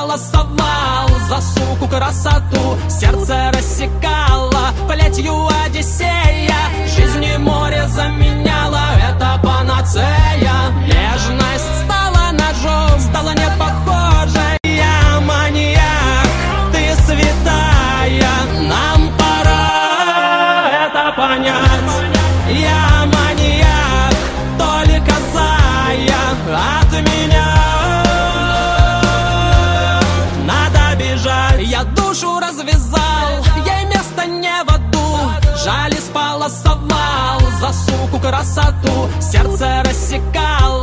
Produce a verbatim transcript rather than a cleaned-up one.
сполосовал за суку красоту. Сердце рассекало плетью Одиссея. Жизни море заменяла, это панацея. Нежность стала ножом, стала не похожа. Я маньяк, ты святая, нам пора это понять. Я маньяк, только зая от меня. Надо бежать, я душу развязал, ей место не в аду. Жаль, исполосовал за суку красоту. Сердце рассекало